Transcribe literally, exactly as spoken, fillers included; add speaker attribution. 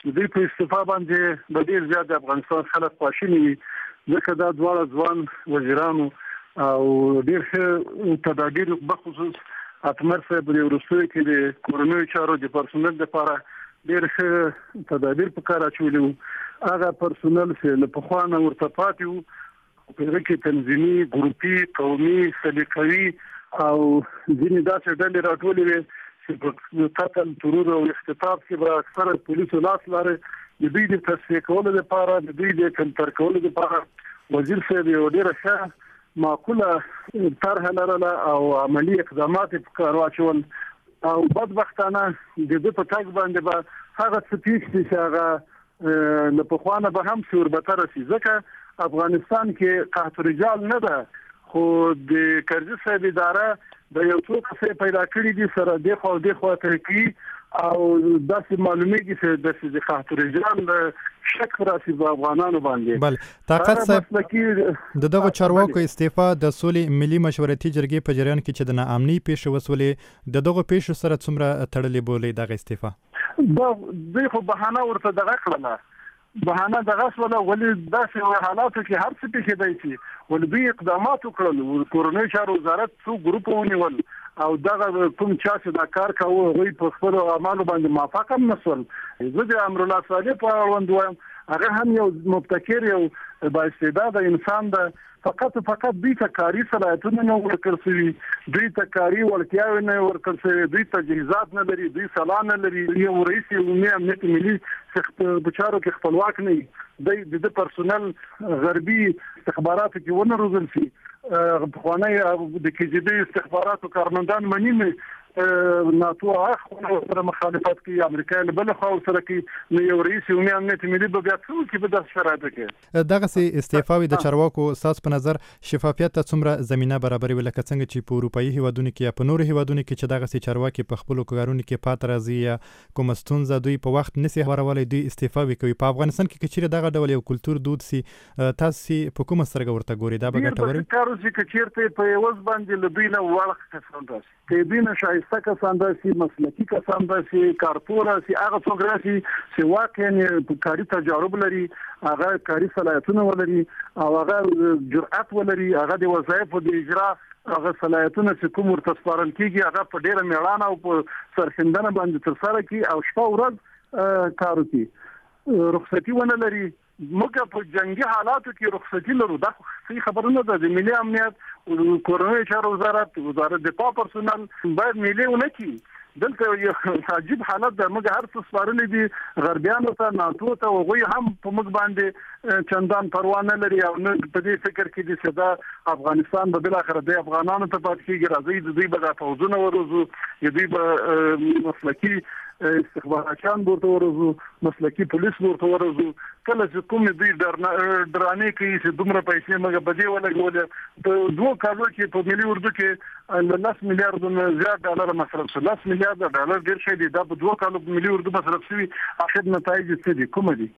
Speaker 1: د دې په استفا باندې د ډیر زیات افغانستان خلک خواشیني ځکه دا دواړه ځوان وزیرانو او ډیر ښه تدابیر بخصوص اتمر صاحب د ورسوي کې د کورونو چارو د پرسونل لپاره ډیر ښه تدابیر په کار اچولي وو. هغه پرسونل چې له پخوانه ورته پاتې وو په هغه کې تنظیمي ګروپي قومي سلیقوي او ځینې داسې ډلې راټولې وي چې په قتل ترور او اختطاف کې به اکثره پولیسو لاس لري. د دوی د تصفیه کولو لپاره د دوی د کنټرول کولو لپاره وزیر صاحب یو ډیر ښه معقوله طرح لرله او عملی اقدامات په کار واچول او بدبختانه د دې په تاګ باندې به هغه څه پیښ چې هغه له پخوانه به هم سور بتر شي ځکه افغانستان کې قحط رجال نه ده خو د کرزي صاحب اداره د یو څو څه پیدا کړی دي سره د خو د خو ترقی او داسې معلومیږي چې د قحط رجال شک راسي په افغانانو باندې.
Speaker 2: بل طاقت صاحب د دغه چارواکو استعفا د سولې ملي مشورتي جرګې په جریان کې چې د ناامنۍ پیښه وسولې د دغه پیښو سره څومره تړلې بولې دغه استعفا
Speaker 1: دا د خو بهانه ورته دغه کړله بهانه دغه ولا ولې داسې حالاتو کې هر څه پیښ دی ول دوی اقدامات وکړل کورنۍ چارو وزارت څو ګروپ ونیول او دغه کوم چا چې دا کار کوي غوي په خپل اعمالو باندې موافقه نشول. زه د امر الله صالح په اړوند وایم هغه هم یو مبتکر یو با استعداد انسان ده فقط فقط دوی ته کاری صلاحیتونه نه ورکړل شوي دوی ته کاری وړتیاوې نه ورکړل شوي دوی تجهیزات نه لري دوی سلا نه لري یو رئیس عمومي امنیت ملي بچارو کې خپلواک نه دی د پرسونل غربي استخباراتو کې ونه روزل شي په خوانی د کې جدي استخباراتو کارمندان منی ناتو اخو سره مخالفت کوي امریکا له بل خو سره کې نو یو رئیس عمومي امنیت ملي به بیا څو کې به د شرایطو کې
Speaker 2: دغه سي استعفاوي د چارواکو اساس په نظر شفافیت ته څومره زمينه برابرې ولکه څنګه چې په اروپאי هیوادونو کې یا په نورو هیوادونو کې چې دغه سي چارواکي په خپل کارونو کې پات راځي یا کوم ستونزه دوی په وخت نسی ورولې دوی استعفاوي کوي. په افغانستان کې چې دغه ډول یو کلچر دود سي تاسو په کومه سره ورته ګوري دا به ګټوري
Speaker 1: کارو چې چیرته په یوز باندې لبینه ورخ کسان داسي کې بینه شایسته کسان داسي مسلکي کسان داسي کارپورا سي هغه څوک راسي چې واقعا کاري تجارب لري هغه کاري صلاحیتونه ولري او هغه جرأت ولري هغه د وظایفو د اجرا هغه صلاحیتونه چې کوم ورته سپارل کیږي هغه په ډیره میړانه او په سرښندنه باندې تر سره کی او شپه ورځ کار کوي رخصتي ونه لري. موږ په جنگي حالاتو کې رخصتي لرو دا صحیح خبرونه ده د ملي امنیت او کورنۍ چارو وزارت وزارت دفاع پرسونل باید ملي ونه کی دلته یو عجیب حالت ده. موږ هر څه سپارلې دي غربیانو ته ناتو ته وغوي هم په موږ باندې چندان پروا نه لري او نه په دې فکر کې دي چې دا افغانستان به بل اخر د افغانانو ته پات کیږي راځي د دوی به د فوزونه ورزو د دوی به مسلکي استخباراتيان ورته ورزو مسلکي پولیس ورته ورزو کله چې کوم دوی درانه کوي چې دومره پیسې موږ بده ولګول په دوه کالو کې په ملي اردو کې لس میلیارډ نه زیات ډالر مصرف شو لس میلیارډ ډالر ډیر شي دي دا په دوه کالو په ملي اردو مصرف شوی اخر نتایج څه دي کوم دي